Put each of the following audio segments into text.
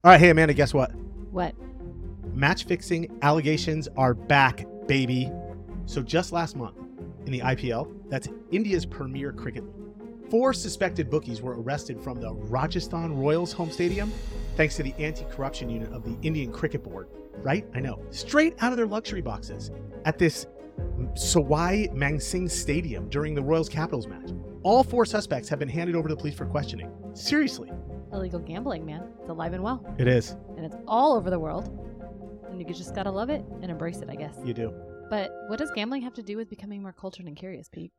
All right, hey, Amanda, guess what? What? Match fixing allegations are back, baby. So just last month in the IPL, that's India's premier cricket league, 4 suspected bookies were arrested from the Rajasthan Royals home stadium thanks to the anti-corruption unit of the Indian Cricket Board. Right? I know. Straight out of their luxury boxes at this Sawai Mansingh Stadium during the Royals-Capitals match. All 4 suspects have been handed over to the police for questioning. Seriously. Illegal gambling, man. It's alive and well. It is. And it's all over the world. And you just gotta love it and embrace it, I guess. You do. But what does gambling have to do with becoming more cultured and curious, Pete?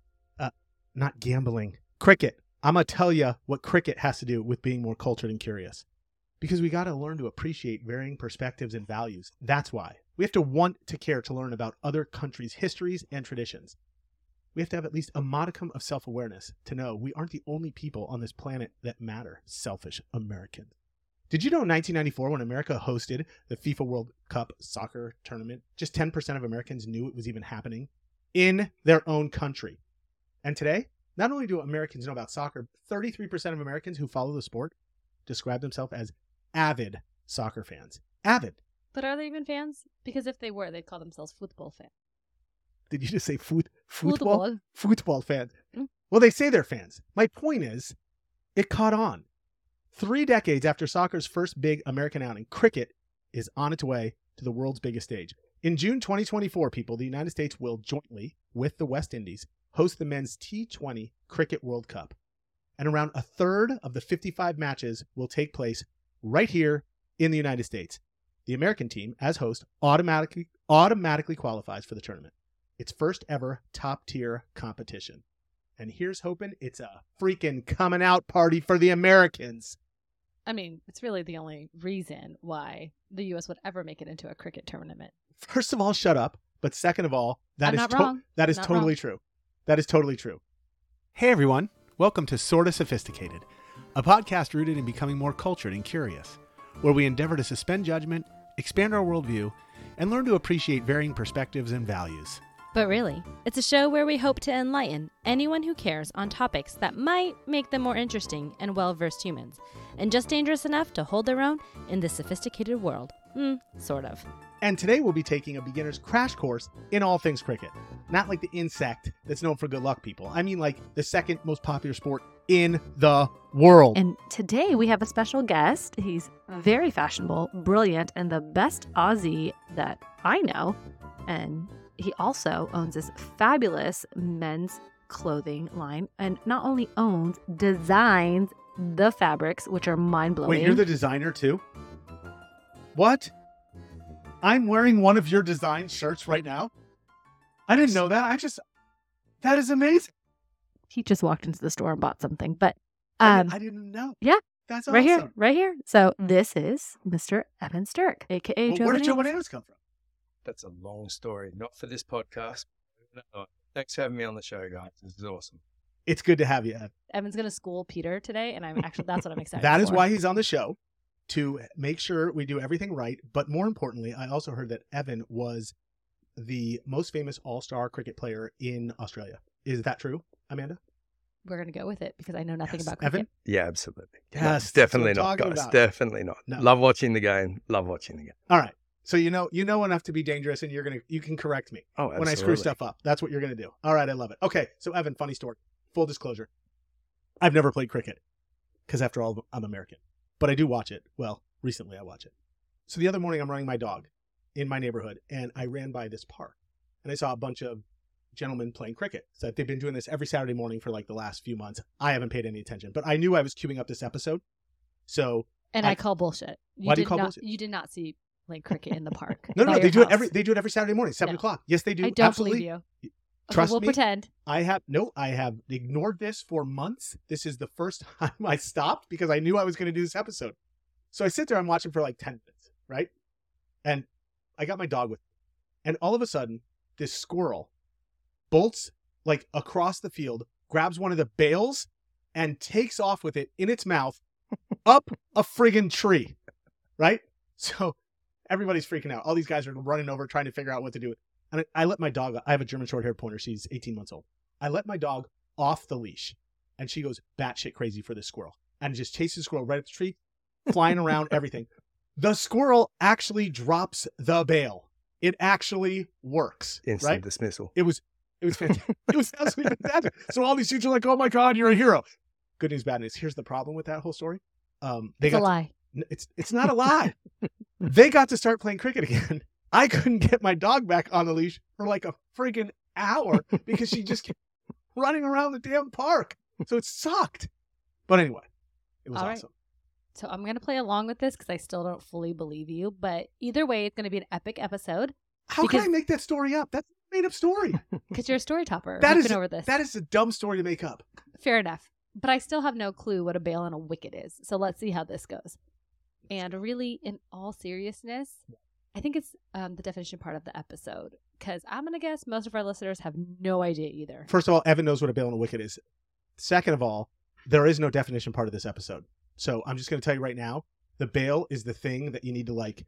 Not gambling. Cricket. I'm going to tell you what cricket has to do with being more cultured and curious. Because we got to learn to appreciate varying perspectives and values. That's why. We have to want to care to learn about other countries' histories and traditions. We have to have at least a modicum of self-awareness to know we aren't the only people on this planet that matter, selfish Americans. Did you know in 1994, when America hosted the FIFA World Cup soccer tournament, just 10% of Americans knew it was even happening in their own country? And today, not only do Americans know about soccer, 33% of Americans who follow the sport describe themselves as avid soccer fans. Avid. But are they even fans? Because if they were, they'd call themselves football fans. Did you just say football? Football fans. Well, they say they're fans. My point is, it caught on. 3 decades after soccer's first big American outing, cricket is on its way to the world's biggest stage. In June 2024, people, the United States will jointly, with the West Indies, host the men's T20 Cricket World Cup. And around a third of the 55 matches will take place right here in the United States. The American team, as host, automatically qualifies for the tournament. Its first ever top-tier competition. And here's hoping it's a freaking coming out party for the Americans. I mean, it's really the only reason why the U.S. would ever make it into a cricket tournament. First of all, shut up. But second of all, that is totally true. That is totally true. Hey, everyone. Welcome to Sorta Sophisticated, a podcast rooted in becoming more cultured and curious, where we endeavor to suspend judgment, expand our worldview, and learn to appreciate varying perspectives and values. But really, it's a show where we hope to enlighten anyone who cares on topics that might make them more interesting and well-versed humans, and just dangerous enough to hold their own in this sophisticated world. Sort of. And today we'll be taking a beginner's crash course in all things cricket. Not like the insect that's known for good luck, people. I mean like the second most popular sport in the world. And today we have a special guest. He's very fashionable, brilliant, and the best Aussie that I know. And he also owns this fabulous men's clothing line, and not only owns, designs the fabrics, which are mind-blowing. Wait, you're the designer too? What? I'm wearing one of your design shirts right now? I didn't know that. That is amazing. He just walked into the store and bought something, but I didn't know. Yeah. That's right awesome. Right here. So this is Mr. Evan Stirk, aka Joe. Where did Joe Bananas come from? That's a long story. Not for this podcast. No. Thanks for having me on the show, guys. This is awesome. It's good to have you, Evan. Evan's going to school Peter today, and that's what I'm excited That for. is why he's on the show, to make sure we do everything right. But more importantly, I also heard that Evan was the most famous all-star cricket player in Australia. Is that true, Amanda? We're going to go with it because I know nothing about cricket. Evan? Yeah, absolutely. Yes, No, definitely that's what I'm not, talking guys. about. Definitely not. No. Love watching the game. Love watching the game. All right. So you know enough to be dangerous, and you can correct me when I screw stuff up. That's what you're going to do. All right, I love it. Okay, so Evan, funny story. Full disclosure. I've never played cricket because after all, I'm American. But I do watch it. Well, recently I watch it. So the other morning I'm running my dog in my neighborhood, and I ran by this park, and I saw a bunch of gentlemen playing cricket. So they've been doing this every Saturday morning for like the last few months. I haven't paid any attention, but I knew I was queuing up this episode. So I call bullshit. Why do you call bullshit? You did not see playing cricket in the park. No, they do it every Saturday morning, 7 o'clock. Yes, they do. I don't Absolutely. believe you. Trust we'll me. Pretend. I have ignored this for months. This is the first time I stopped because I knew I was going to do this episode. So I sit there, I'm watching for like 10 minutes, right? And I got my dog with me. And all of a sudden, this squirrel bolts like across the field, grabs one of the bales, and takes off with it in its mouth up a friggin' tree, right? So everybody's freaking out. All these guys are running over trying to figure out what to do. And I let my dog, I have a German short-haired pointer. She's 18 months old. I let my dog off the leash, and she goes batshit crazy for this squirrel and just chases the squirrel right at the tree. flying around, everything. The squirrel actually drops the bail. It actually works. Instant right? dismissal. It was fantastic. It was absolutely fantastic. So all these dudes are like, "Oh my God, you're a hero." Good news, bad news. Here's the problem with that whole story. It's a lie. It's not a lie. They got to start playing cricket again. I couldn't get my dog back on the leash for like a friggin' hour because she just kept running around the damn park. So it sucked. But anyway, it was All right. awesome. So I'm going to play along with this because I still don't fully believe you. But either way, it's going to be an epic episode How Because- can I make that story up? That's a made up story. because you're a story topper. That We've is been over this. That is a dumb story to make up. Fair enough. But I still have no clue what a bail and a wicket is. So let's see how this goes. And really, in all seriousness, I think it's the definition part of the episode. Because I'm going to guess most of our listeners have no idea either. First of all, Evan knows what a bail and a wicket is. Second of all, there is no definition part of this episode. So I'm just going to tell you right now, the bail is the thing that you need to like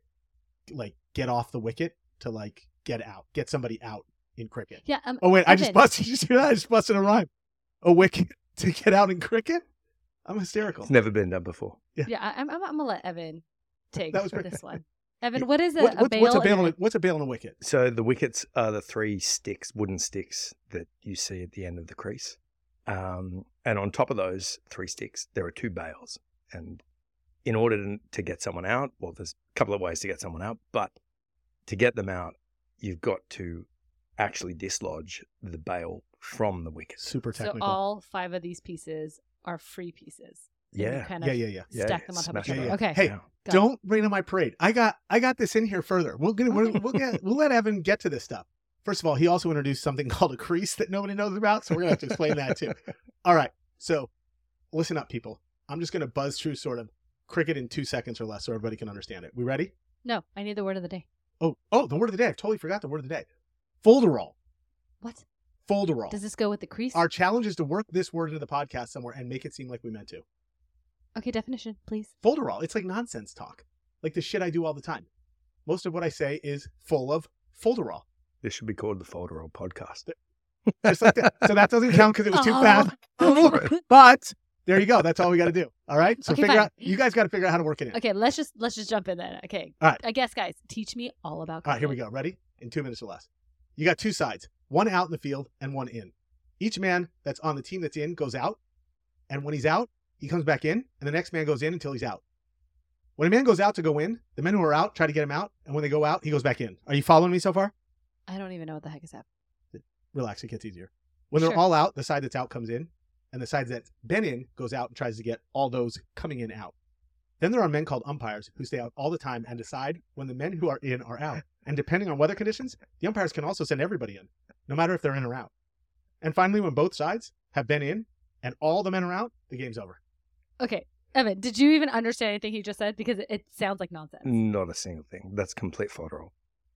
get off the wicket to like get somebody out in cricket. Yeah. Oh wait, I just Evan. busted. Did you see that? I just busted a rhyme. A wicket to get out in cricket. I'm hysterical. It's never been done before. Yeah, I'm going to let Evan take That was for great. this one. Evan, what is a What's bail? a bail? and And what's a bail and a wicket? So the wickets are the three wooden sticks that you see at the end of the crease. And on top of those three sticks, there are two bails. And in order to get someone out, well, there's a couple of ways to get someone out, but to get them out, you've got to actually dislodge the bail from the wicket. Super So technical. all 5 of these pieces are free pieces. And you Yeah. kind yeah, of yeah, yeah. Yeah, stack them on top of smash each it other. up. Okay. Hey, Yeah. Go. Don't rain on my parade. I got this in here further. We'll let Evan get to this stuff. First of all, he also introduced something called a crease that nobody knows about, so we're gonna have to explain that too. All right, so listen up, people. I'm just gonna buzz through sort of cricket in 2 seconds or less, so everybody can understand it. We ready? No, I need the word of the day. Oh, the word of the day. I totally forgot the word of the day. Folderol. What? Folderol. Does this go with the crease? Our challenge is to work this word into the podcast somewhere and make it seem like we meant to. Okay, definition, please. Folderol. It's like nonsense talk, like the shit I do all the time. Most of what I say is full of folderol. This should be called the Folderol Podcast. Just like that. So that doesn't count because it was too Oh. fast. But there you go. That's all we got to do. All right. So Okay, figure fine. out. You guys got to figure out how to work it in. Okay, let's just jump in then. Okay. All right. I guess, guys, teach me all about All right. Here we cricket. go. Ready? In 2 minutes or less. You got 2 sides. One out in the field and one in. Each man that's on the team that's in goes out, and when he's out, he comes back in, and the next man goes in until he's out. When a man goes out to go in, the men who are out try to get him out, and when they go out, he goes back in. Are you following me so far? I don't even know what the heck is happening. Relax, it gets easier. When they're Sure. all out, the side that's out comes in, and the side that's been in goes out and tries to get all those coming in out. Then there are men called umpires who stay out all the time and decide when the men who are in are out. And depending on weather conditions, the umpires can also send everybody in, no matter if they're in or out. And finally, when both sides have been in and all the men are out, the game's over. Okay, Evan, did you even understand anything he just said? Because it sounds like nonsense. Not a single thing. That's complete Folderol.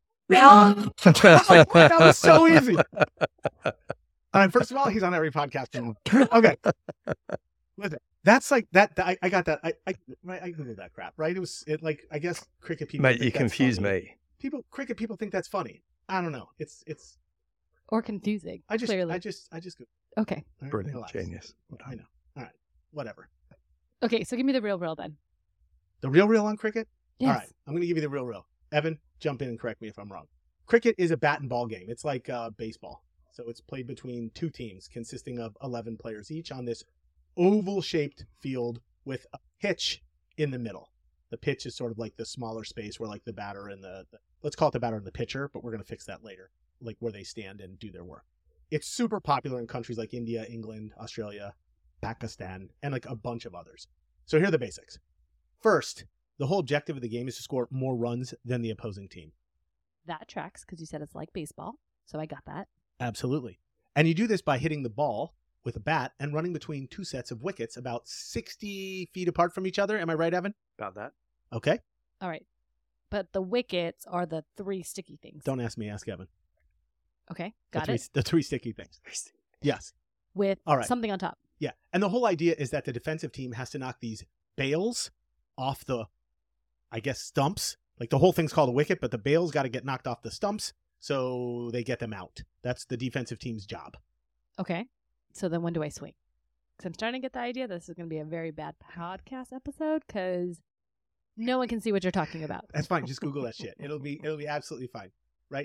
That was so easy. All right, first of all, he's on every podcast. Okay. Listen, that's like that. I got that. I googled that crap, right? Like I guess cricket people. Mate, think you that's confuse funny. me. Cricket people think that's funny. I don't know. It's. Or confusing, I just. clearly. I just. Okay. all right, Brilliant. relax. Genius. I know. All right. Whatever. Okay, so give me the real then. The real on cricket. Yes. All right. I'm going to give you the real. Evan, jump in and correct me if I'm wrong. Cricket is a bat and ball game. It's like baseball. So it's played between 2 teams consisting of 11 players each on this oval-shaped field with a pitch in the middle. The pitch is sort of like the smaller space where like the batter and the let's call it the batter and the pitcher, but we're going to fix that later, like where they stand and do their work. It's super popular in countries like India, England, Australia, Pakistan, and like a bunch of others. So here are the basics. First, the whole objective of the game is to score more runs than the opposing team. That tracks because you said it's like baseball. So I got that. Absolutely. And you do this by hitting the ball with a bat and running between 2 sets of wickets about 60 feet apart from each other. Am I right, Evan? About that. Okay. All right. But the wickets are the 3 sticky things. Don't ask me, ask Evan. Okay, got it. The 3 sticky things. Yes. With All right. something on top. Yeah. And the whole idea is that the defensive team has to knock these bails off the, I guess, stumps. Like the whole thing's called a wicket, but the bails got to get knocked off the stumps so they get them out. That's the defensive team's job. Okay. So then when do I swing? Because I'm starting to get the idea this is going to be a very bad podcast episode because No one can see what you're talking about. That's fine. Just Google that shit. It'll be absolutely fine. Right?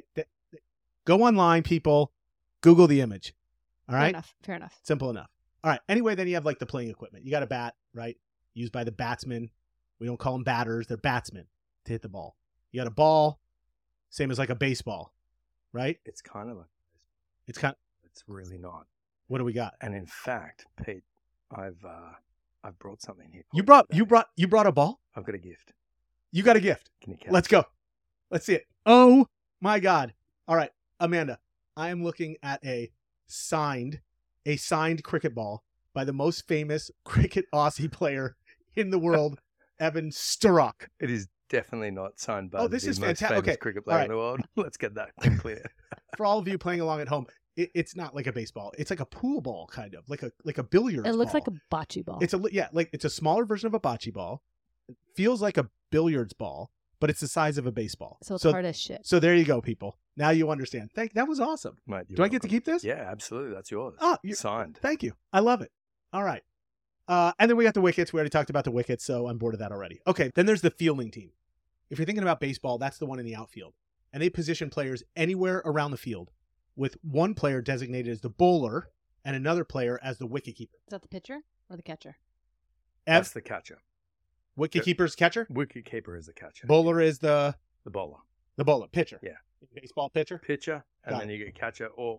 Go online, people. Google the image. All right? Fair enough. Simple enough. All right. Anyway, then you have like the playing equipment. You got a bat, right? Used by the batsmen. We don't call them batters. They're batsmen to hit the ball. You got a ball, same as like a baseball, right? It's kind of like It's kind. it's really not. What do we got? And in fact, Pete, I've brought something here. You brought a ball? I've got a gift. You got a gift. Can you catch? Let's go. Let's see it. Oh my God. All right, Amanda, I am looking at a signed cricket ball by the most famous cricket Aussie player in the world, Evan Sturrock. It is definitely not signed by this the is most fantastic. famous Okay. cricket player All in the world. Let's get that clear. For all of you playing along at home, it's not like a baseball. It's like a pool ball, kind of like a billiards. It looks ball. like a bocce ball. It's it's a smaller version of a bocce ball. It feels like a billiards ball, but it's the size of a baseball. so it's hard as shit. So there you go, people. Now you understand. That was awesome. Mate, Do I get to keep this? Yeah, absolutely. That's yours. Oh, Signed. Thank you. I love it. All right. And then we got the wickets. We already talked about the wickets, so I'm bored of that already. Okay, then there's the fielding team. If you're thinking about baseball, that's the one in the outfield. And they position players anywhere around the field, with one player designated as the bowler and another player as the wicketkeeper. Is that the pitcher or the catcher? That's the catcher. Wicketkeeper's catcher. Wicketkeeper is the catcher. Bowler is the bowler. bowler. Pitcher. Yeah. Baseball pitcher. Pitcher, and Got then you get catcher or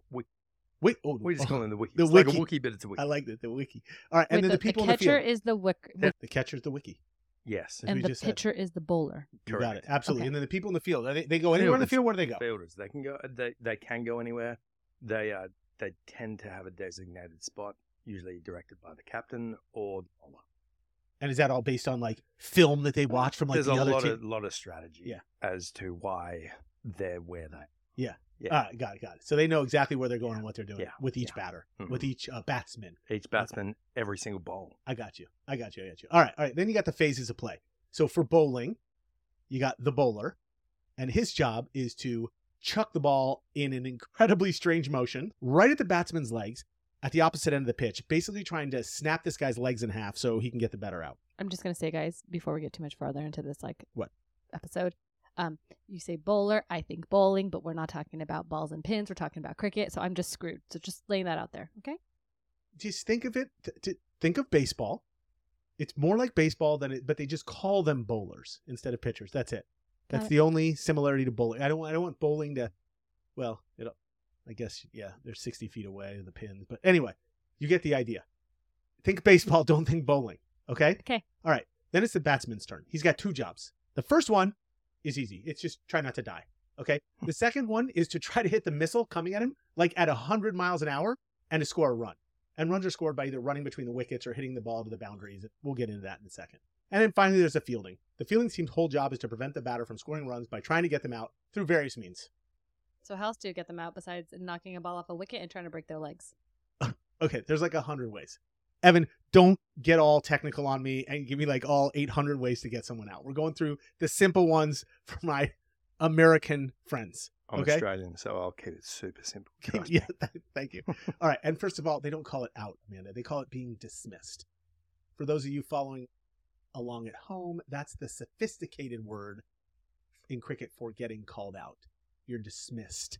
We just call him the wiki. the It's like a wiki. wiki, but it's a wiki. I like that, the wiki. All right, and Wait, then the people in the catcher field. is the wick, The catcher's the wiki. Yes. As and we the just said. pitcher is the bowler. You got Correct. it. Absolutely. Okay. And then the people in the field. They go anywhere in the Fielders. field. Where do they go? Fielders, they can go. They can go anywhere. They tend to have a designated spot, usually directed by the captain or the bowler. And is that all based on like film that they watch from like There's the a other lot team? lot of strategy Yeah. as to why they're where they. Yeah. All right, got it. So they know exactly where they're going and what they're doing Yeah. with each Yeah. batter, Mhm. with each batsman. Each batsman, every single bowl. I got you. All right. Then you got the phases of play. So for bowling, you got the bowler, and his job is to chuck the ball in an incredibly strange motion right at the batsman's legs at the opposite end of the pitch, basically trying to snap this guy's legs in half so he can get the better out. I'm just gonna say, guys, before we get too much farther into this What? episode, you say bowler, I think bowling, but we're not talking about balls and pins. We're talking about cricket, so I'm just screwed. So just laying that out there, okay? Just think of it. Think of baseball. It's more like baseball but they just call them bowlers instead of pitchers. That's it. Got That's it. the only similarity to bowling. I don't want bowling to. Well, I guess they're 60 feet away the pins, but anyway, you get the idea. Think baseball. Don't think bowling. Okay. Okay. All right. Then it's the batsman's turn. He's got two jobs. The first one is easy. It's just try not to die. Okay. The second one is to try to hit the missile coming at him like at 100 miles an hour and to score a run. And runs are scored by either running between the wickets or hitting the ball to the boundaries. We'll get into that in a second. And then finally, there's the fielding. The fielding team's whole job is to prevent the batter from scoring runs by trying to get them out through various means. So how else do you get them out besides knocking a ball off a wicket and trying to break their legs? Okay, there's like 100 ways. Evan, don't get all technical on me and give me like all 800 ways to get someone out. We're going through the simple ones for my American friends. I'm Okay. Australian, so I'll keep it super simple. Trust me. Yeah, thank you. All right, and first of all, they don't call it out, Amanda. They call it being dismissed. For those of you following along at home, that's the sophisticated word in cricket for getting called out. You're dismissed.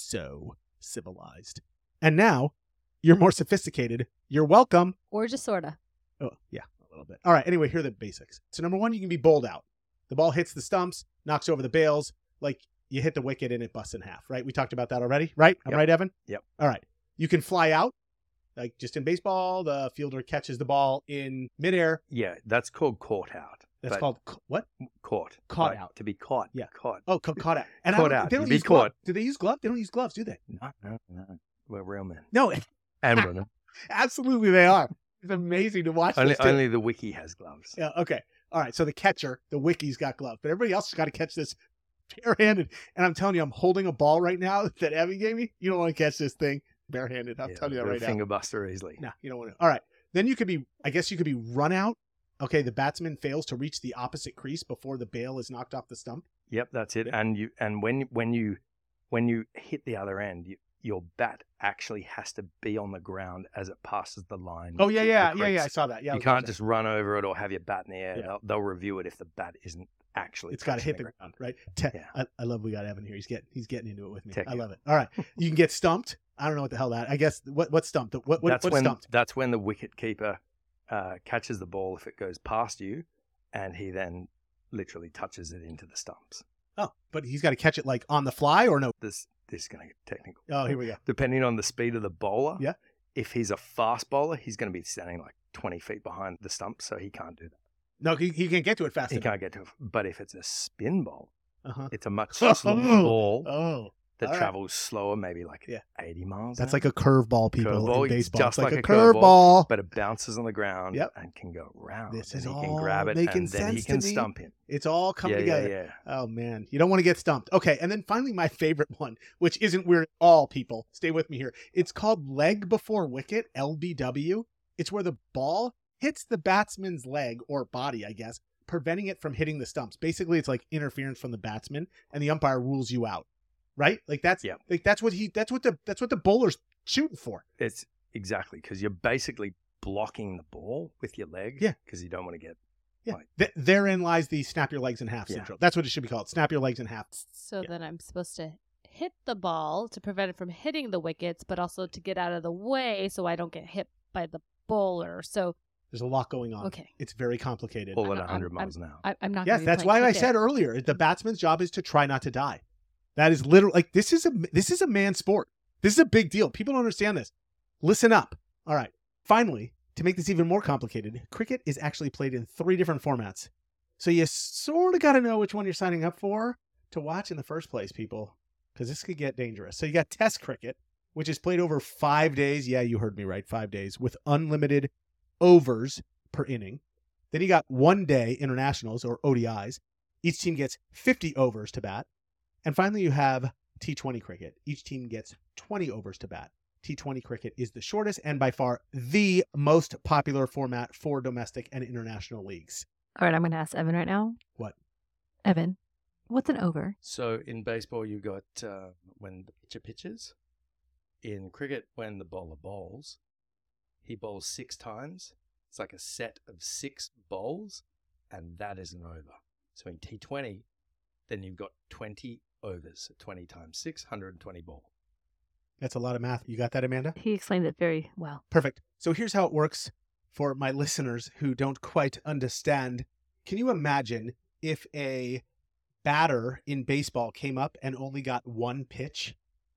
So civilized. And now, you're more sophisticated. You're welcome. Or just sorta. Oh, yeah, a little bit. All right, anyway, here are the basics. So number one, you can be bowled out. The ball hits the stumps, knocks over the bails, like you hit the wicket and it busts in half, right? We talked about that already, right? I'm Yep. right, Evan? Yep. All right. You can fly out. Like just in baseball, the fielder catches the ball in midair. Yeah, that's called caught out. That's But called what? caught. Caught Like, out. To be caught. Yeah. Caught. Oh, caught out. And Caught I out. They don't You be use gloves. caught. Do they use gloves? They don't use gloves, do they? No. We're real men. No, And women. absolutely they are. It's amazing to watch only, this. too. only the wiki has gloves. Yeah, okay. All right. So the catcher, the wiki's got gloves, but everybody else has got to catch this barehanded. And I'm telling you, I'm holding a ball right now that Evan gave me. You don't want to catch this thing barehanded. I'm Yeah, telling you that they're right a now. finger buster easily. No, you don't want to. All right. Then you could be, I guess you could be run out. Okay. The batsman fails to reach the opposite crease before the bail is knocked off the stump. Yep, that's it. And when you hit the other end, your bat actually has to be on the ground as it passes the line. Oh yeah, to yeah, the yeah, yeah. I crease. saw that. Yeah, I You was gonna can't say. just run over it or have your bat in the air. Yeah. They'll review it if the bat isn't actually. It's got to touching hit the ground. ground, right? Yeah. I love we got Evan here. He's getting into it with me. I Technical. love it. All right, you can get stumped. I don't know what the hell that. I guess what's stumped? What's stumped? That's when the wicket keeper catches the ball if it goes past you, and he then literally touches it into the stumps. Oh, but he's got to catch it like on the fly or no? This is going to get technical. Oh, here we go. Depending on the speed of the bowler. Yeah. If he's a fast bowler, he's going to be standing like 20 feet behind the stump, so he can't do that. No, he can't get to it fast He enough. can't get to it. But if it's a spin bowl, Uh-huh. it's a much slower ball Oh, that all right. travels slower, maybe like Yeah. 80 miles. That's an like a curveball, people Curveball, in baseball. just It's like like a a curveball, curveball. but it bounces on the ground Yep. and can go round. This and is he can all grab it making and then he sense to can me. stump him. It's all coming together. Yeah. Oh man, you don't want to get stumped. Okay, and then finally my favorite one, which isn't weird at all, people. Stay with me here. It's called leg before wicket, LBW. It's where the ball hits the batsman's leg or body, I guess, preventing it from hitting the stumps. Basically, it's like interference from the batsman, and the umpire rules you out. Right? Like that's Yeah. like that's what the bowler's shooting for. It's exactly because you're basically blocking the ball with your leg. Yeah. Because you don't want to get. Yeah. Like- Therein lies the snap your legs in half Yeah. syndrome. That's what it should be called. Snap your legs in half. So Yeah. then I'm supposed to hit the ball to prevent it from hitting the wickets, but also to get out of the way so I don't get hit by the bowler. So, There's a lot going on. okay. It's very complicated. Pull at I'm- 100 I'm- miles an hour. I'm not Yes, gonna be that's playing why I cricket. said earlier, the batsman's job is to try not to die. That is literally like this is a man's sport. This is a big deal. People don't understand this. Listen up. All right. Finally, to make this even more complicated, cricket is actually played in 3 different formats. So you sort of got to know which one you're signing up for to watch in the first place, people, because this could get dangerous. So you got Test cricket, which is played over 5 days. Yeah, you heard me right, 5 days with unlimited overs per inning. Then you got 1 day internationals or ODIs. Each team gets 50 overs to bat. And finally, you have T20 cricket. Each team gets 20 overs to bat. T20 cricket is the shortest and by far the most popular format for domestic and international leagues. All right, I'm going to ask Evan right now. What? Evan, what's an over? So in baseball, you got when the pitcher pitches. In cricket, when the bowler bowls, he bowls 6 times. It's like a set of 6 bowls, and that is an over. So in T20, then you've got 20 overs. So 20 times 6, 120 ball. That's a lot of math. You got that, Amanda? He explained it very well. Perfect. So here's how it works for my listeners who don't quite understand. Can you imagine if a batter in baseball came up and only got one pitch,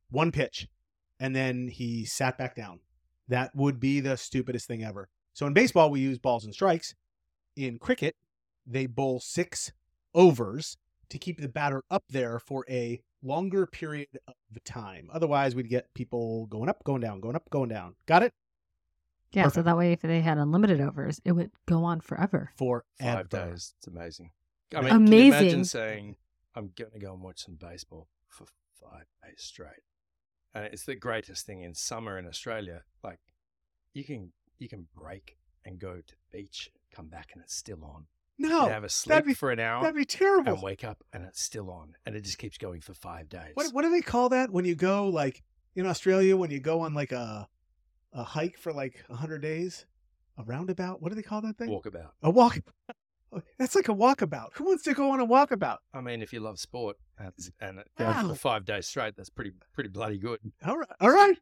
and then he sat back down? That would be the stupidest thing ever. So in baseball, we use balls and strikes. In cricket, they bowl 6 overs to keep the batter up there for a longer period of time. Otherwise, we'd get people going up, going down, going up, going down. Got it? Yeah, so Perfect. that way if they had unlimited overs, it would go on forever. Forever. 5 days. It's amazing. I mean, Amazing. Can you imagine saying, I'm going to go and watch some baseball for 5 days straight? And it's the greatest thing in summer in Australia. Like, you can break and go to the beach, come back, and it's still on. No, You have a sleep for an hour that'd be terrible. and wake up, and it's still on. And it just keeps going for 5 days. What do they call that when you go like in Australia when you go on like a hike for like 100 days? A roundabout? What do they call that thing? Walkabout. A walk. That's like a walkabout. Who wants to go on a walkabout? I mean, if you love sport and Wow. for 5 days straight, that's pretty bloody good. All right.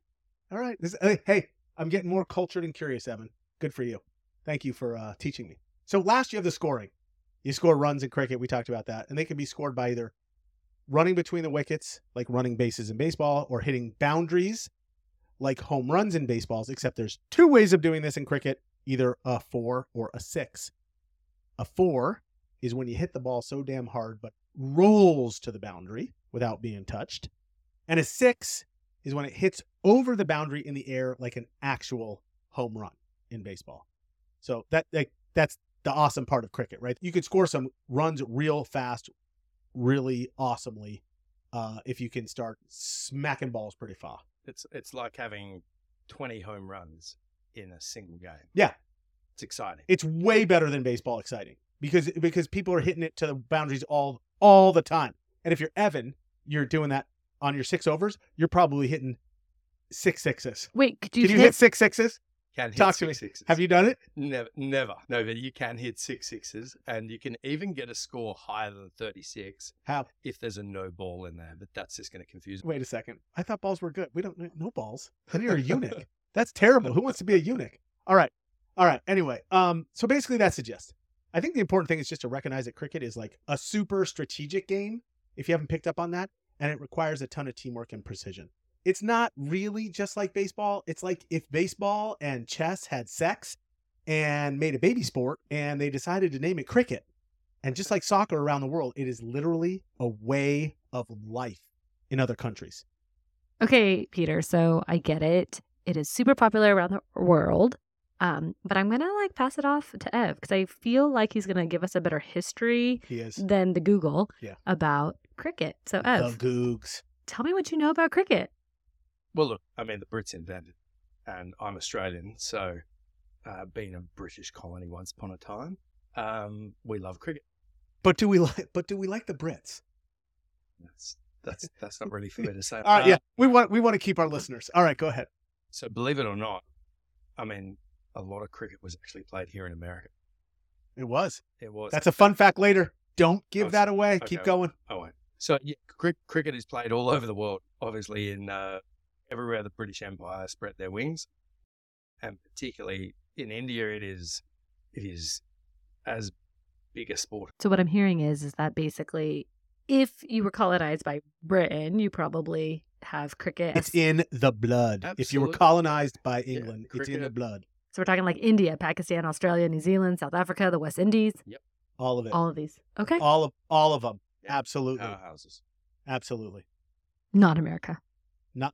Hey, I'm getting more cultured and curious, Evan. Good for you. Thank you for teaching me. So last, you have the scoring. You score runs in cricket. We talked about that. And they can be scored by either running between the wickets, like running bases in baseball, or hitting boundaries, like home runs in baseballs, except there's 2 ways of doing this in cricket, either a 4 or a 6. A 4 is when you hit the ball so damn hard, but rolls to the boundary without being touched. And a 6 is when it hits over the boundary in the air like an actual home run in baseball. So that's the awesome part of cricket, right? You could score some runs real fast, really awesomely, if you can start smacking balls pretty far. It's like having 20 home runs in a single game. Yeah. It's exciting. It's way better than baseball exciting because people are hitting it to the boundaries all the time. And if you're Evan, you're doing that on your 6 overs, you're probably hitting 6 sixes. Wait, could you Can you hit 6 sixes? Can hit Talk to me. six sixes. Have you done it? Never. No, but you can hit 6 sixes, and you can even get a score higher than 36 How? if there's a no ball in there. But that's just going to confuse me. Wait a second. I thought balls were good. We don't no balls. Then you're a eunuch. That's terrible. Who wants to be a eunuch? All right. Anyway, so basically that's the gist. I think the important thing is just to recognize that cricket is like a super strategic game, if you haven't picked up on that, and it requires a ton of teamwork and precision. It's not really just like baseball. It's like if baseball and chess had sex and made a baby sport and they decided to name it cricket. And just like soccer around the world, it is literally a way of life in other countries. Okay, Peter, so I get it. It is super popular around the world. But I'm going to pass it off to Ev because I feel like he's going to give us a better history He is. than the Google Yeah. about cricket. So The Ev, Googs. tell me what you know about cricket. Well, look, I mean, the Brits invented, and I'm Australian, so being a British colony once upon a time, we love cricket. But do we like the Brits? That's not really fair to say. All right, yeah. We want to keep our listeners. All right, go ahead. So believe it or not, I mean, a lot of cricket was actually played here in America. It was. It was. That's a fun fact later. Don't give Oh, that away. okay. Keep going. I won't. So yeah, cricket is played all over the world, obviously in everywhere the British Empire spread their wings, and particularly in India, it is as big a sport. So what I'm hearing is that basically if you were colonized by Britain, you probably have cricket. It's in the blood. If you were Absolutely. colonized by England, it's in cricket. the blood. So we're talking like India, Pakistan, Australia, New Zealand, South Africa, the West Indies, All of it. all of these. Okay. All of them. Yeah. Absolutely. Powerhouses. Absolutely. Not America. Not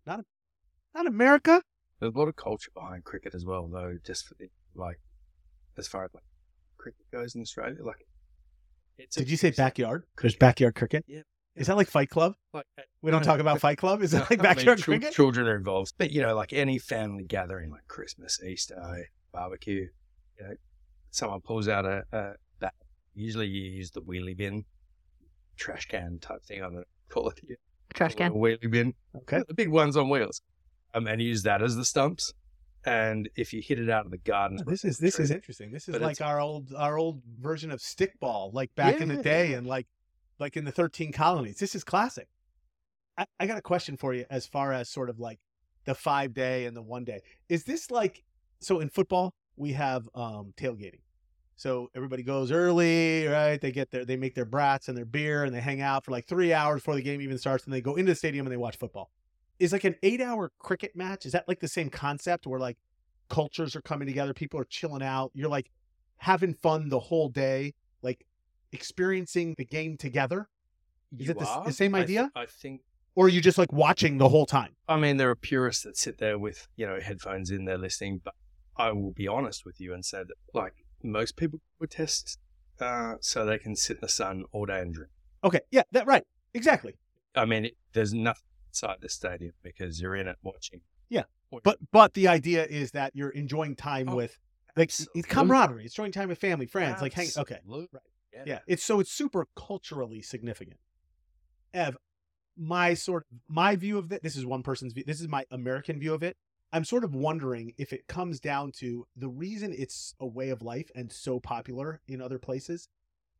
America. There's a lot of culture behind cricket as well, though. Just for as far as cricket goes in Australia, Did you say backyard? There's backyard cricket. Yeah. Is that like Fight Club? We don't talk about Fight Club. Is that like backyard cricket? Children are involved, but like any family gathering, like Christmas, Easter, barbecue, someone pulls out a bat. Usually, you use the wheelie bin, trash can type thing. I'm gonna call it here. Trash can. A wheelie bin. Okay. The big ones on wheels. And use that as the stumps. And if you hit it out of the garden, This is interesting. This is But like our old version of stickball, like back in the day, and like in the 13 colonies. This is classic. I got a question for you as far as sort of like the 5-day and the 1-day. Is this like, so in football we have tailgating. So everybody goes early, right? They make their brats and their beer and they hang out for like 3 hours before the game even starts, and they go into the stadium and they watch football. Is like an 8-hour cricket match, is that like the same concept where like cultures are coming together, people are chilling out, you're like having fun the whole day, like experiencing the game together? Is it the same idea? I think. Or are you just like watching the whole time? I mean, there are purists that sit there with headphones in there listening, but I will be honest with you and say that most people would test so they can sit in the sun all day and drink. Okay, yeah, that right, exactly. I mean, there's nothing inside the stadium because you're in it watching. Yeah, but the idea is that you're enjoying time with it's camaraderie. It's enjoying time with family, friends, like hanging. Okay, Absolutely. right. Yeah, it's super culturally significant. Ev, my view of it, this is one person's view, this is my American view of it. I'm sort of wondering if it comes down to the reason it's a way of life and so popular in other places.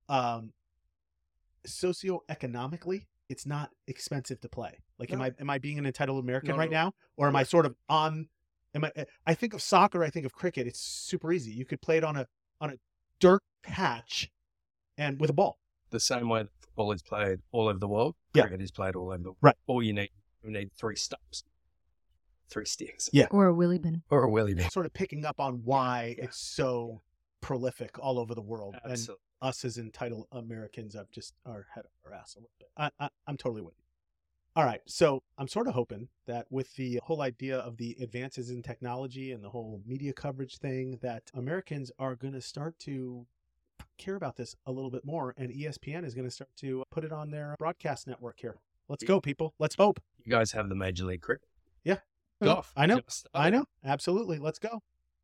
Socioeconomically, it's not expensive to play. Like, No. am I being an entitled American No, right no. now? Or am I sort of I think of soccer, I think of cricket. It's super easy. You could play it on a dirt patch and with a ball. The same way that football is played all over the world, Yeah. cricket is played all over the world. Right. All you need 3 stumps, 3 sticks, Yeah. Or a willy bin. or a willy bin. Sort of picking up on why Yeah. it's so prolific all over the world. Absolutely. And us as entitled Americans have just our head up our ass a little bit. I'm totally with you. All right. So I'm sort of hoping that with the whole idea of the advances in technology and the whole media coverage thing, that Americans are going to start to care about this a little bit more, and ESPN is going to start to put it on their broadcast network here. Let's go, people. Let's hope. You guys have the Major League Cricket. Yeah. Golf. I know. Just I know. Absolutely. Let's go.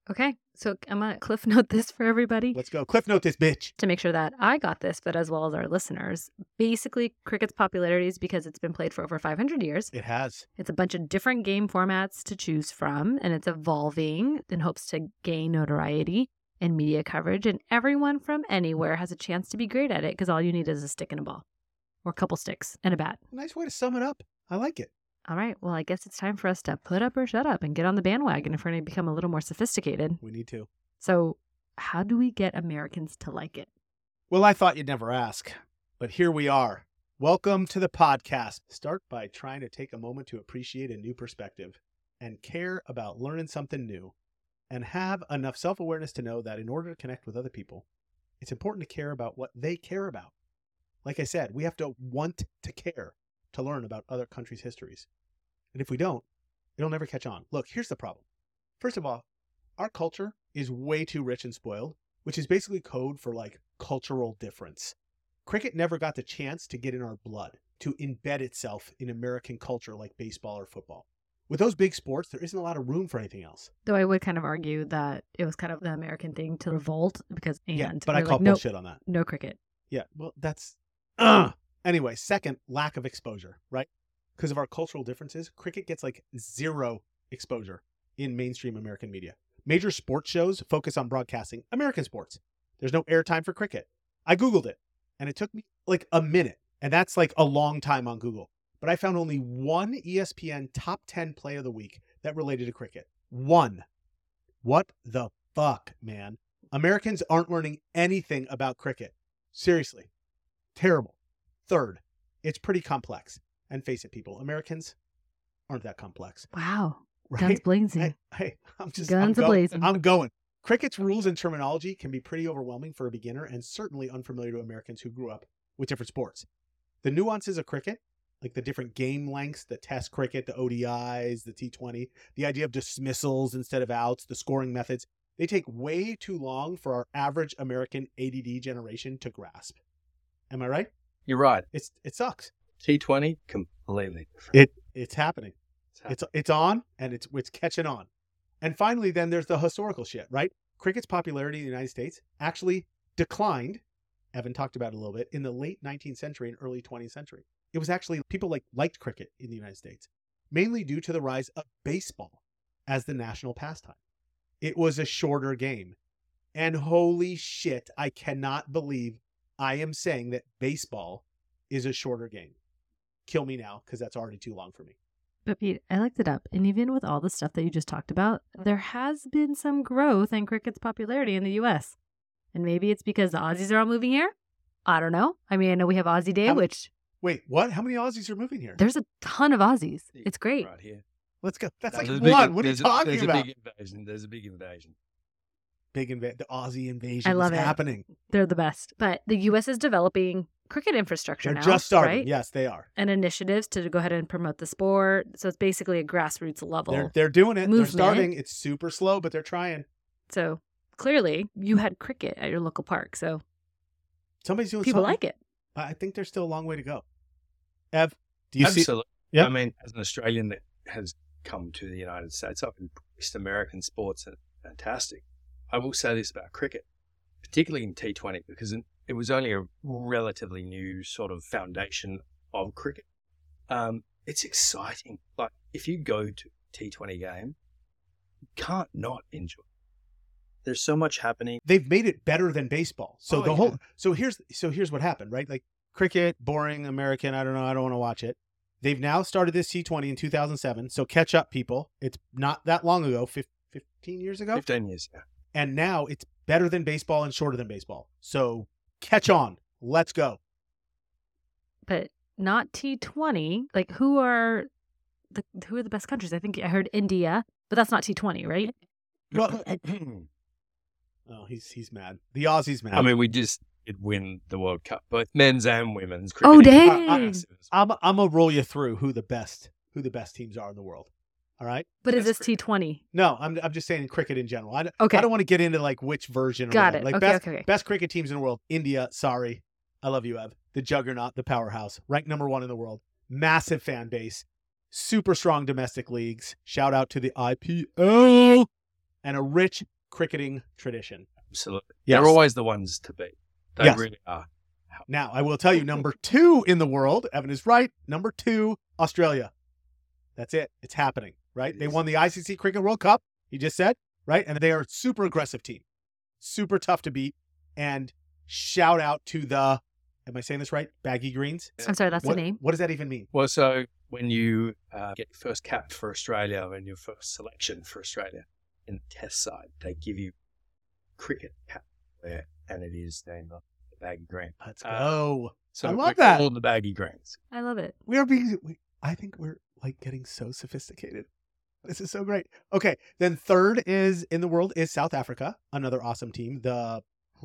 Okay, so I'm going to cliff note this for everybody Let's go. Cliff note this bitch. to make sure that I got this, but as well as our listeners. Basically, cricket's popularity is because it's been played for over 500 years. It has. It's a bunch of different game formats to choose from, and it's evolving in hopes to gain notoriety and media coverage. And everyone from anywhere has a chance to be great at it because all you need is a stick and a ball, or a couple sticks and a bat. Nice way to sum it up. I like it. All right, well, I guess it's time for us to put up or shut up and get on the bandwagon if we're going to become a little more sophisticated. We need to. So, how do we get Americans to like it? Well, I thought you'd never ask, but here we are. Welcome to the podcast. Start by trying to take a moment to appreciate a new perspective and care about learning something new, and have enough self-awareness to know that in order to connect with other people, it's important to care about what they care about. Like I said, we have to want to care to learn about other countries' histories. And if we don't, it'll never catch on. Look, here's the problem. First of all, our culture is way too rich and spoiled, which is basically code for like cultural difference. Cricket never got the chance to get in our blood, to embed itself in American culture like baseball or football. With those big sports, there isn't a lot of room for anything else. Though I would kind of argue that it was kind of the American thing to revolt because, But I call bullshit on that. No cricket. Yeah, well, that's... Anyway, second, lack of exposure, right? Because of our cultural differences, cricket gets like zero exposure in mainstream American media. Major sports shows focus on broadcasting American sports. There's no airtime for cricket. I Googled it, and it took me like a minute, and that's like a long time on Google. But I found only one ESPN top 10 play of the week that related to cricket. One. What the fuck, man? Americans aren't learning anything about cricket. Seriously. Terrible. Third, it's pretty complex. And face it, people, Americans aren't that complex. Wow. Right? Guns blazing. Hey, I'm Guns a-blazing. I'm going. Cricket's rules and terminology can be pretty overwhelming for a beginner and certainly unfamiliar to Americans who grew up with different sports. The nuances of cricket, like the different game lengths, the test cricket, the ODIs, the T20, the idea of dismissals instead of outs, the scoring methods, they take way too long for our average American ADD generation to grasp. Am I right? You're right. It sucks. T20, completely different. It's happening. It's on, and it's catching on. And finally, then there's the historical shit, right? Cricket's popularity in the United States actually declined. Evan talked about it a little bit in the late 19th century and early 20th century. It was actually people liked cricket in the United States, mainly due to the rise of baseball as the national pastime. It was a shorter game. And holy shit, I cannot believe I am saying that baseball is a shorter game. Kill me now, because that's already too long for me. But Pete, I looked it up, and even with all the stuff that you just talked about, there has been some growth in cricket's popularity in the U.S. And maybe it's because the Aussies are all moving here? I don't know. I mean, I know we have Aussie Day, Wait, what? How many Aussies are moving here? There's a ton of Aussies. It's great. Right here. Let's go. That's like There's one. What are you talking there's about? A big invasion. There's a big invasion. The Aussie invasion I love is it. happening. They're the best. But the U.S. is developing cricket infrastructure They're now. just starting. Right? Yes, they are. And initiatives to go ahead and promote the sport. So it's basically a grassroots level. They're doing it. movement. They're starting. It's super slow, but they're trying. So clearly you had cricket at your local park. So Somebody's doing people something. like it. I think there's still a long way to go. Ev, do you see? Absolutely. Yeah. I mean, as an Australian that has come to the United States, I've embraced American sports and fantastic. I will say this about cricket, particularly in T20, because it was only a relatively new sort of foundation of cricket. It's exciting. Like, if you go to a T20 game, you can't not enjoy it. There's so much happening. They've made it better than baseball. So Oh, yeah. so here's what happened, right? Like cricket, boring, American. I don't know. I don't want to watch it. They've now started this T20 in 2007. So catch up, people. It's not that long ago, 15 years ago. 15 years, yeah. And now it's better than baseball and shorter than baseball. So catch on. Let's go. But not T20. Like who are the best countries? I think I heard India, but that's not T20, right? Well, oh, he's mad. The Aussie's mad. I mean, we just did win the World Cup, both men's and women's. Oh, cricket. dang. I'm gonna roll you through who the best teams are in the world. All right. But is That's this T20? No, I'm just saying cricket in general. Okay. I don't want to get into like which version. Or Got whatever. it. Like Okay. best cricket teams in the world. India. Sorry, I love you, Ev. The juggernaut, the powerhouse, ranked number 1 in the world. Massive fan base, super strong domestic leagues. Shout out to the IPL and a rich cricketing tradition. Absolutely. Yes. They're always the ones to beat. They Yes. really are. Now, I will tell you, number 2 in the world, Evan is right. Number 2, Australia. That's it. It's happening, right? It They is. won the ICC Cricket World Cup, he just said, right? And they are a super aggressive team, super tough to beat. And shout out to the, am I saying this right? Baggy Greens. I'm sorry, that's What, the name. what does that even mean? Well, so when you get your first cap for Australia and your first selection for Australia in the test side, they give you cricket cap there, and it is named the Baggy Green. Let's go. So I we love that. call them the Baggy Greens. I love it. We are I think we're like getting so sophisticated. This is so great. Okay. Then third is in the world is South Africa, another awesome team. The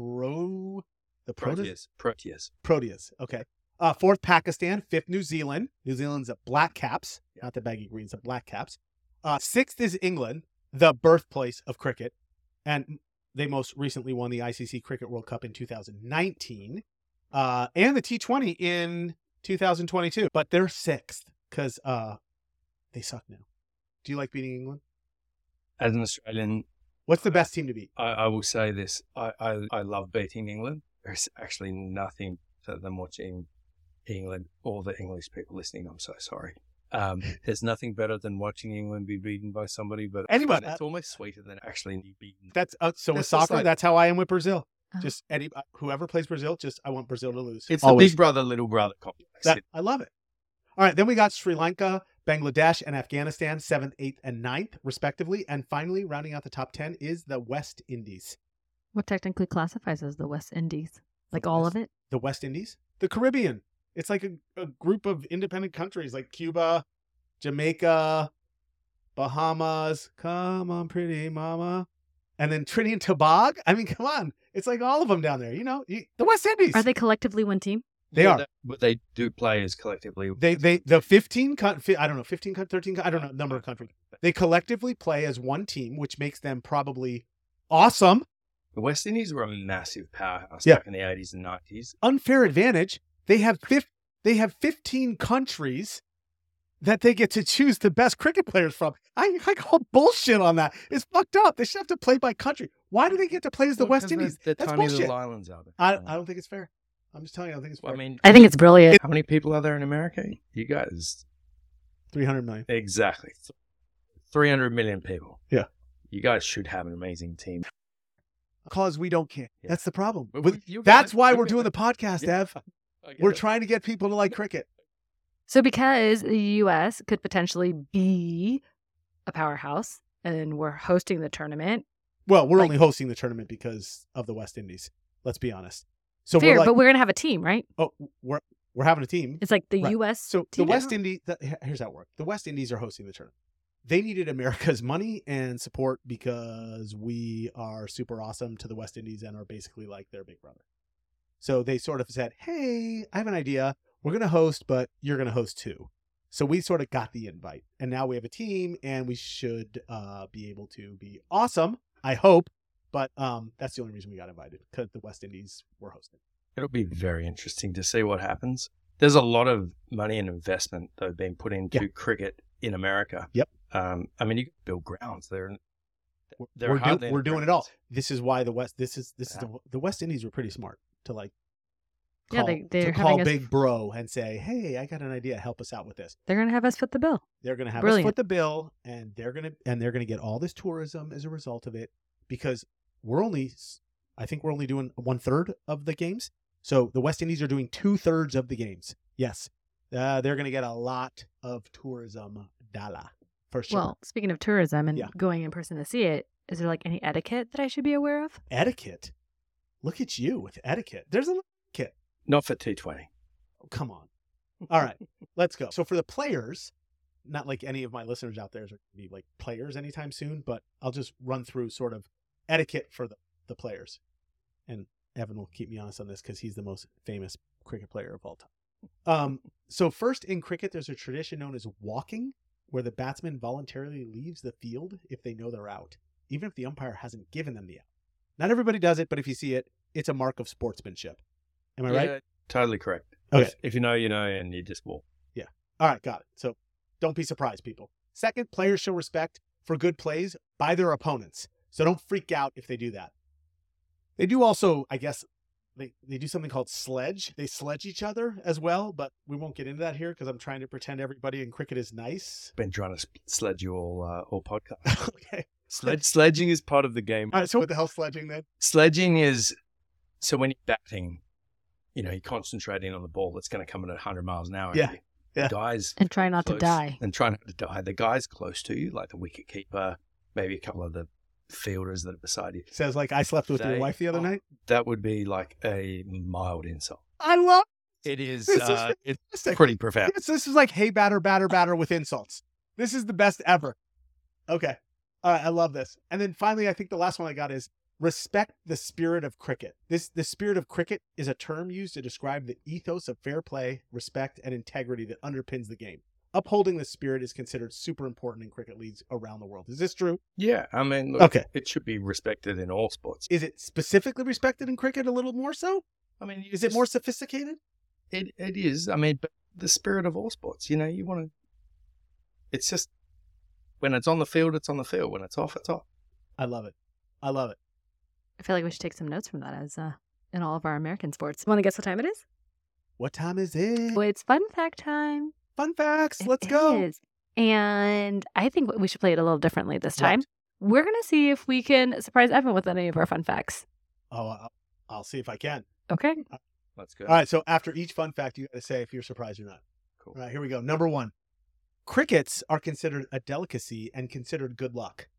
Proteas. Proteas. Okay. Fourth, Pakistan. Fifth, New Zealand. New Zealand's the Black Caps, not the Baggy Greens, the Black Caps. Sixth is England, the birthplace of cricket. And they most recently won the ICC Cricket World Cup in 2019 and the T20 in 2022. But they're sixth because they suck now. Do you like beating England? As an Australian, What's the best team to beat? I will say this. I love beating England. There's actually nothing better than watching England, all the English people listening. I'm so sorry. There's nothing better than watching England be beaten by somebody, but Anybody. it's almost sweeter than actually be beaten. That's so with That's just soccer. like- That's how I am with Brazil. Oh. Just whoever plays Brazil, just I want Brazil to lose. It's Always. the big brother, little brother complex. I love it. All right, then we got Sri Lanka, Bangladesh, and Afghanistan, 7th, 8th, and 9th, respectively. And finally, rounding out the top 10 is the West Indies. What technically classifies as the West Indies? Like all of it? The West Indies? The Caribbean. It's like a group of independent countries like Cuba, Jamaica, Bahamas. Come on, pretty mama. And then Trinidad and Tobago. I mean, come on. It's like all of them down there. You know, the West Indies. Are they collectively one team? They are. But they do play as collectively. The 15, I don't know, 15, 13, I don't know, number of countries. They collectively play as one team, which makes them probably awesome. The West Indies were a massive powerhouse Yeah. back in the 80s and 90s. Unfair advantage. They have 15 countries that they get to choose the best cricket players from. I call bullshit on that. It's fucked up. They should have to play by country. Why do they get to play as the Well, West 'cause Indies? They're That's tiny bullshit. little islands out there. I don't think it's fair. I'm just telling you, I don't think it's fair. I mean, I think it's brilliant. how many people are there in America? You guys, 300 million. exactly. 300 million people. Yeah. You guys should have an amazing team. Because we don't care. Yeah. That's the problem. But With- you That's guys- why you we're guys- doing the podcast, Yeah. Ev. I get We're it. trying to get people to like cricket. So because the U.S. could potentially be a powerhouse and we're hosting the tournament, Well, we're Like- only hosting the tournament because of the West Indies. Let's be honest. So fair, we're like, but we're going to have a team, right? oh, we're having a team. It's like the Right. U.S. So the team. West Indies, here's how it works. The West Indies are hosting the tournament. They needed America's money and support because we are super awesome to the West Indies and are basically like their big brother. So they sort of said, hey, I have an idea. We're going to host, but you're going to host too. So we sort of got the invite. And now we have a team and we should be able to be awesome, I hope. But that's the only reason we got invited, because the West Indies were hosting. It'll be very interesting to see what happens. There's a lot of money and investment, though, being put into cricket in America. Yep. I mean, you can build grounds. They're We're doing it all. grounds. This is why the West. This is the West Indies were pretty smart to like. Yeah, Call, they're to having call us- Big Bro and say, "Hey, I got an idea. Help us out with this." They're going to have us foot the bill. They're going to have us Brilliant. foot the bill, and they're going to get all this tourism as a result of it, because I think we're only doing 1/3 of the games. So the West Indies are doing 2/3 of the games. Yes, they're going to get a lot of tourism dollar for sure. Well, speaking of tourism and Yeah. going in person to see it, is there like any etiquette that I should be aware of? Etiquette. Look at you with etiquette. There's a etiquette. Not for T20. Oh, come on. All right, let's go. So for the players, not like any of my listeners out there are going to be like players anytime soon, but I'll just run through sort of etiquette for the players. And Evan will keep me honest on this because he's the most famous cricket player of all time. So first in cricket, there's a tradition known as walking, where the batsman voluntarily leaves the field if they know they're out, even if the umpire hasn't given them the out. Not everybody does it, but if you see it, it's a mark of sportsmanship. Am I right? Yeah, totally correct. Okay. If you know, you know, and you just walk. All right, got it. So don't be surprised, people. Second, players show respect for good plays by their opponents. So don't freak out if they do that. They do also, I guess, they do something called sledge. They sledge each other as well, but we won't get into that here because I'm trying to pretend everybody in cricket is nice. Been trying to sledge you all podcast. Okay. Sledging is part of the game. All right, so what the hell's sledging then? Sledging is, so when you're batting, you're concentrating on the ball that's going to come in at 100 miles an hour. Yeah. The guys And try not to close- die. And try not to die. The guys close to you, like the wicket keeper, maybe a couple of the fielders that are beside you. Says like I slept with your They wife the other are- night. That would be like a mild insult. I love It is. This is It's fantastic. pretty profound. This is like, hey, batter, batter, batter with insults. This is the best ever. Okay. All right. I love this. And then finally, I think the last one I got is respect the spirit of cricket. The spirit of cricket is a term used to describe the ethos of fair play, respect, and integrity that underpins the game. Upholding the spirit is considered super important in cricket leagues around the world. Is this true? Yeah, I mean, look, Okay. it should be respected in all sports. Is it specifically respected in cricket a little more so? I mean, Is it more sophisticated? It is. I mean, but the spirit of all sports. You want to. It's just when it's on the field, it's on the field. When it's off, it's off. I love it. I love it. I feel like we should take some notes from that as in all of our American sports. Want to guess what time it is? What time is it? Well, it's fun fact time. Fun facts. It Let's go. is. And I think we should play it a little differently this Right. time. We're going to see if we can surprise Evan with any of our fun facts. Oh, I'll see if I can. Okay. Let's go. All right. So after each fun fact, you got to say if you're surprised or not. Cool. All right. Here we go. Number 1. Crickets are considered a delicacy and considered good luck.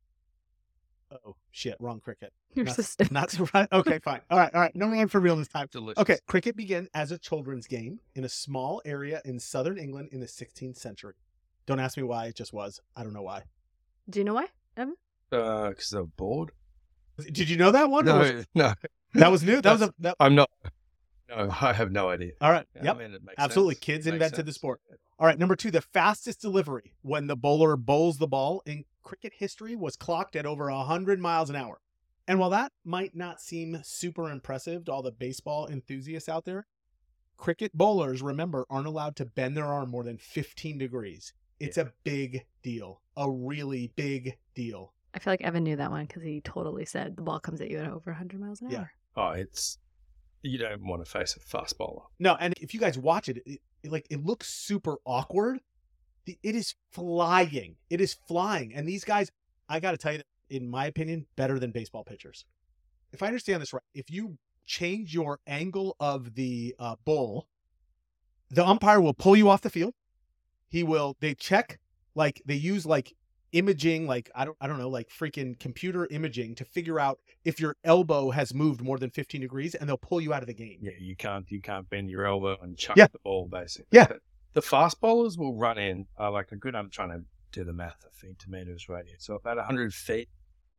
Oh, shit. Wrong cricket. Your Not- sister. Not surprised. Okay, fine. All right. All right. Number 1 for real this time. Delicious. Okay. Cricket began as a children's game in a small area in southern England in the 16th century. Don't ask me why. It just was. I don't know why. Do you know why, Evan? Because they're bored. Did you know that one? Or was- No. That was new. That was a. I'm not. No, I have no idea. All right. Yeah, Yep. I mean, it makes Absolutely. sense. Kids Makes invented the sense. sport. All right. Number 2, the fastest delivery when the bowler bowls the ball in cricket history was clocked at over 100 miles an hour. And while that might not seem super impressive to all the baseball enthusiasts out there, cricket bowlers, remember, aren't allowed to bend their arm more than 15 degrees. It's a big deal. A really big deal. I feel like Evan knew that one because he totally said the ball comes at you at over 100 miles an Yeah. hour. Oh, you don't want to face a fast bowler. No, and if you guys watch it, it looks super awkward. It is flying. It is flying. And these guys, I got to tell you, in my opinion, better than baseball pitchers. If I understand this right, if you change your angle of the bowl, the umpire will pull you off the field. They check, they use imaging, I don't know, freaking computer imaging to figure out if your elbow has moved more than 15 degrees, and they'll pull you out of the game. Yeah, you can't bend your elbow and chuck Yeah. the ball, basically. Yeah. But the fast bowlers will run in, I'm trying to do the math, a feet to meters radius. So about 100 feet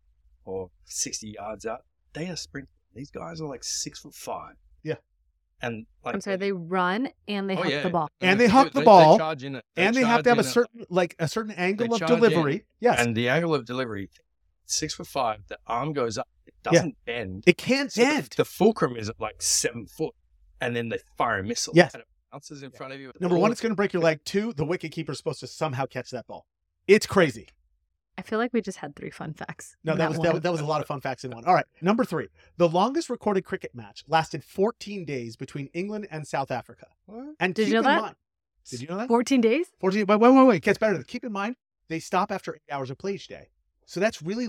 or 60 yards out, they are sprinting. These guys are 6'5". Yeah. And I'm sorry, they run and they Oh, huck yeah. the ball. And they huck the ball, charge in it. And they have to have a certain angle They of charge in. delivery. Yes. And the angle of delivery, 6'5", the arm goes up. It doesn't bend. It can't So bend. the fulcrum is at 7 foot, and then they fire a missile. Yes. And it bounces in front of you. Number 1, it's going to break your leg. 2, the wicket keeper is supposed to somehow catch that ball. It's crazy. I feel like we just had 3 fun facts. No, in that was one. that was a lot of fun facts in one. All right. Number 3, the longest recorded cricket match lasted 14 days between England and South Africa. What? And Did keep you know in that? mind, did you know that? 14 days? 14. Wait. It gets better. Keep in mind, they stop after 8 hours of play each day. So that's really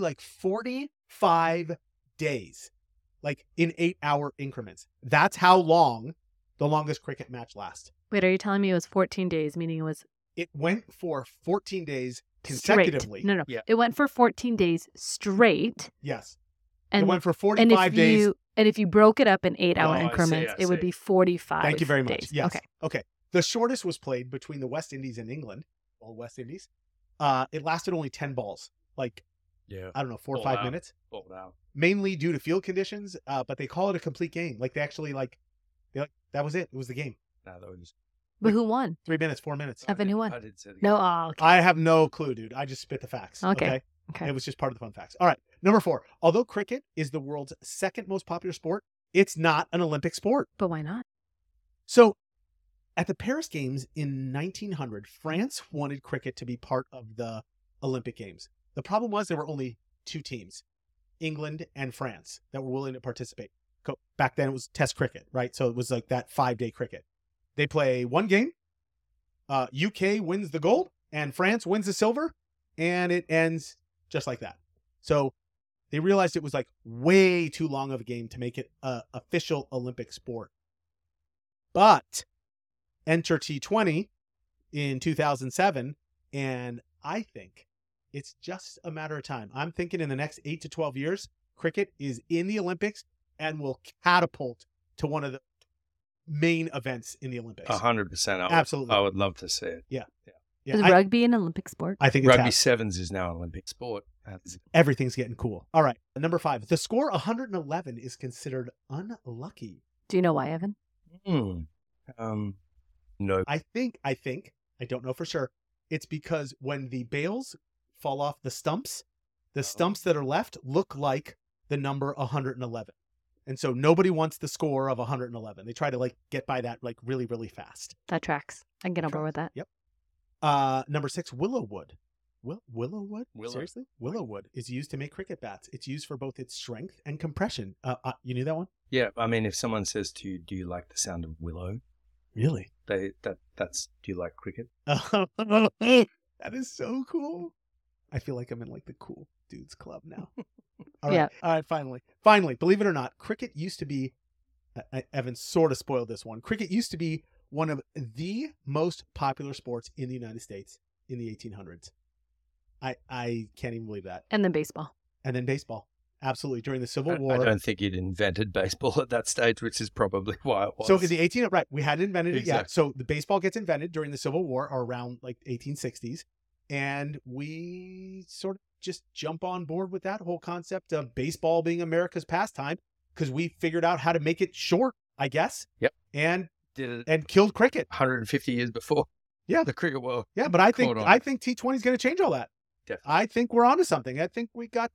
45 days, in 8-hour increments. That's how long the longest cricket match lasts. Wait, are you telling me it was 14 days, meaning it was It went for 14 days straight? consecutively. No. Yeah. It went for 14 days straight. Yes. And it went for and 45 days. if you broke it up in 8-hour Oh, I see, increments, I it would see. be 45 Thank you very much. days. Yes. Okay. The shortest was played between the West Indies and England. Well, West Indies. It lasted only 10 balls. Yeah. I don't know, 4 or Oh, 5 wow. minutes. Oh, wow. Mainly due to field conditions, but they call it a complete game. They actually that was it. It was the game. No, that was. But who won? 3 minutes, 4 minutes. Evan, who won? I did say the No, game. okay. I have no clue, dude. I just spit the facts. Okay. Okay. It was just part of the fun facts. All right. Number 4. Although cricket is the world's second most popular sport, it's not an Olympic sport. But why not? So at the Paris Games in 1900, France wanted cricket to be part of the Olympic Games. The problem was there were only 2 teams, England, and France that were willing to participate. Back then it was test cricket, right? So it was like that 5-day cricket. They play one game. UK wins the gold and France wins the silver, and it ends just like that. So they realized it was like way too long of a game to make it an official Olympic sport. But enter T20 in 2007, and I think it's just a matter of time. I'm thinking in the next 8 to 12 years, cricket is in the Olympics and will catapult to one of the main events in the Olympics. 100%. Absolutely. I would love to see it. Yeah, Is rugby an Olympic sport? I think it's Rugby sevens is now an Olympic sport. everything's getting cool. All right, number 5. The score 111 is considered unlucky. Do you know why, Evan? No. I think, I don't know for sure. It's because when the bails fall off the stumps that are left look like the number 111. And so nobody wants the score of 111. They try to like get by that like really, really fast. That tracks. I can get on board with that. Yep. Number 6, Willowwood. Willowwood? Seriously? Willowwood is used to make cricket bats. It's used for both its strength and compression. You knew that one? Yeah, I mean, if someone says to you, "Do you like the sound of willow?" Really? That's do you like cricket? That is so cool. I feel like I'm in like the cool dudes club now. All right. Yeah. All right. Finally, believe it or not, cricket used to be, Evan sort of spoiled this one. Cricket used to be one of the most popular sports in the United States in the 1800s. I can't even believe that. And then baseball. And then baseball. Absolutely. During the Civil War. I don't think you'd invented baseball at that stage, which is probably why it was. So in the right, we hadn't invented it yet. Exactly. So the baseball gets invented during the Civil War or around like 1860s. And we sort of just jump on board with that whole concept of baseball being America's pastime because we figured out how to make it short, I guess. Yep. And did it and killed cricket. 150 years before. Yeah. The cricket world. Yeah, but I think Caught on. T20 is going to change all that. Definitely. I think we're onto something. I think we got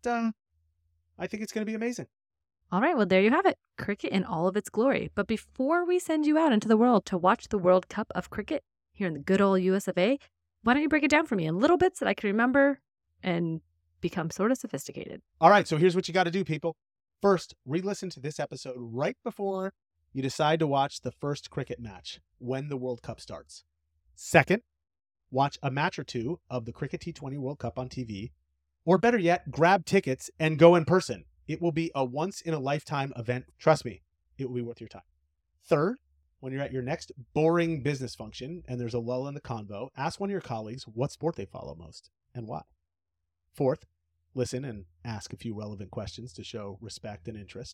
I think it's going to be amazing. All right, well, there you have it. Cricket in all of its glory. But before we send you out into the world to watch the World Cup of Cricket here in the good old US of A, why don't you break it down for me in little bits that I can remember and become sort of sophisticated? All right, so here's what you got to do, people. First, re-listen to this episode right before you decide to watch the first cricket match when the World Cup starts. Second, watch a match or two of the Cricket T20 World Cup on TV. Or better yet, grab tickets and go in person. It will be a once-in-a-lifetime event. Trust me, it will be worth your time. Third, when you're at your next boring business function and there's a lull in the convo, ask one of your colleagues what sport they follow most and why. Fourth, listen and ask a few relevant questions to show respect and interest.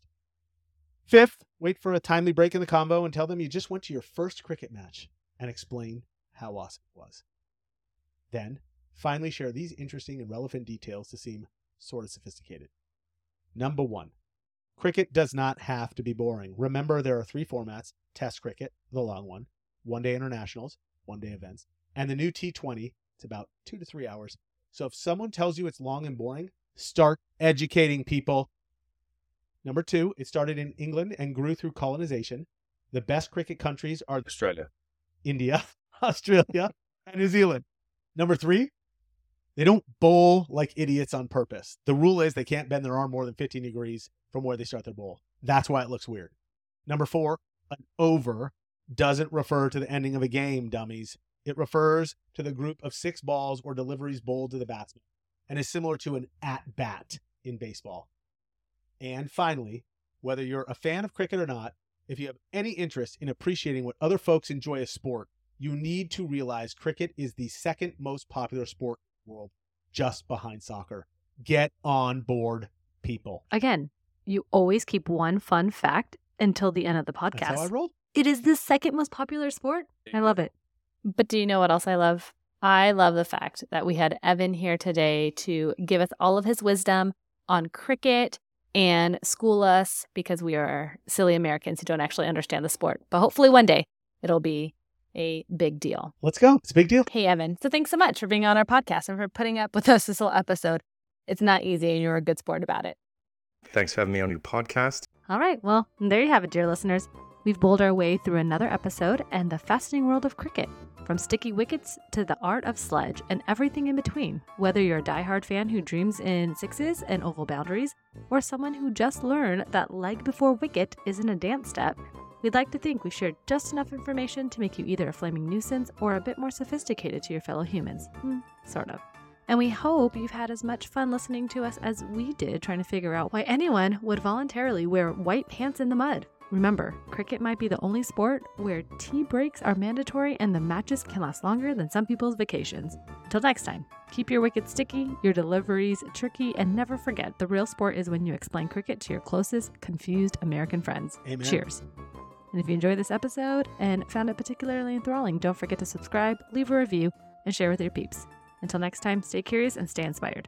Fifth, wait for a timely break in the convo and tell them you just went to your first cricket match and explain how awesome it was. Then, finally share these interesting and relevant details to seem sort of sophisticated. Number 1, cricket does not have to be boring. Remember, there are 3 formats: Test cricket, the long one, one-day internationals, one-day events, and the new T20. It's about 2 to 3 hours. So if someone tells you it's long and boring, start educating people. Number 2, it started in England and grew through colonization. The best cricket countries are Australia, India, Australia, and New Zealand. Number 3, they don't bowl like idiots on purpose. The rule is they can't bend their arm more than 15 degrees from where they start their bowl. That's why it looks weird. Number 4, an over doesn't refer to the ending of a game, dummies. It refers to the group of 6 balls or deliveries bowled to the batsman and is similar to an at-bat in baseball. And finally, whether you're a fan of cricket or not, if you have any interest in appreciating what other folks enjoy as sport, you need to realize cricket is the second most popular sport in the world, just behind soccer. Get on board, people. Again, you always keep one fun fact until the end of the podcast. That's how I roll. It is the second most popular sport. I love it. But do you know what else I love? I love the fact that we had Evan here today to give us all of his wisdom on cricket and school us, because we are silly Americans who don't actually understand the sport. But hopefully one day it'll be a big deal. Let's go. It's a big deal. Hey, Evan. So thanks so much for being on our podcast and for putting up with us this whole episode. It's not easy, and you're a good sport about it. thanks for having me on your podcast. All right, well, there you have it, dear listeners. We've bowled our way through another episode and the fascinating world of cricket. from sticky wickets to the art of sledge and everything in between. Whether you're a diehard fan who dreams in sixes and oval boundaries, or someone who just learned that leg before wicket isn't a dance step, we'd like to think we shared just enough information to make you either a flaming nuisance or a bit more sophisticated to your fellow humans. Sort of. And we hope you've had as much fun listening to us as we did trying to figure out why anyone would voluntarily wear white pants in the mud. Remember, cricket might be the only sport where tea breaks are mandatory and the matches can last longer than some people's vacations. Until next time, keep your wickets sticky, your deliveries tricky, and never forget the real sport is when you explain cricket to your closest, confused American friends. Amen. Cheers. And if you enjoyed this episode and found it particularly enthralling, don't forget to subscribe, leave a review, and share with your peeps. Until next time, stay curious and stay inspired.